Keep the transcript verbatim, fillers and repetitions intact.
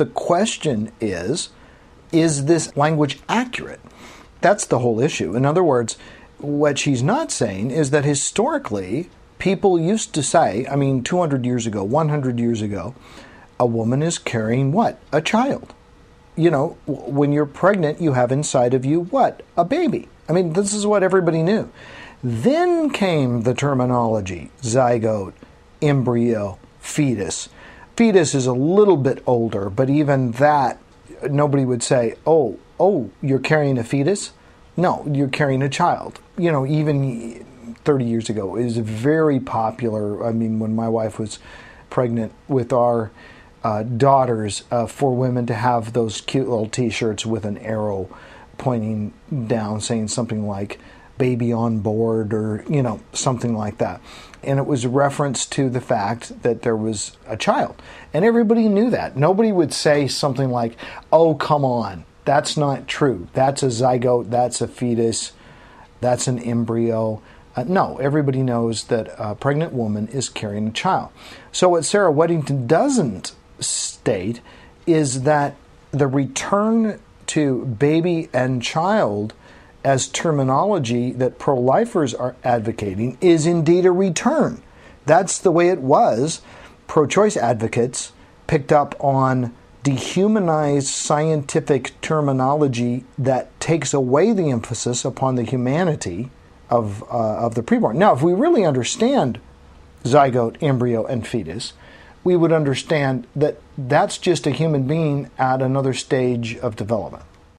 The question is, is this language accurate? That's the whole issue. In other words, what she's not saying is that historically, people used to say, I mean, two hundred years ago, one hundred years ago, a woman is carrying what? A child. You know, when you're pregnant, you have inside of you what? A baby. I mean, this is what everybody knew. Then came the terminology, zygote, embryo, fetus. Fetus is a little bit older, but even that, nobody would say, oh, oh, you're carrying a fetus? No, you're carrying a child. You know, even thirty years ago, it was very popular. I mean, when my wife was pregnant with our uh, daughters, uh, for women to have those cute little T-shirts with an arrow pointing down, saying something like, baby on board, or, you know, something like that. And it was a reference to the fact that there was a child. And everybody knew that. Nobody would say something like, oh, come on, that's not true. That's a zygote, that's a fetus, that's an embryo. Uh, no, everybody knows that a pregnant woman is carrying a child. So what Sarah Weddington doesn't state is that the return to baby and child as terminology that pro-lifers are advocating is indeed a return. That's the way it was. Pro-choice advocates picked up on dehumanized scientific terminology that takes away the emphasis upon the humanity of uh, of the preborn. Now, if we really understand zygote, embryo, and fetus, we would understand that that's just a human being at another stage of development.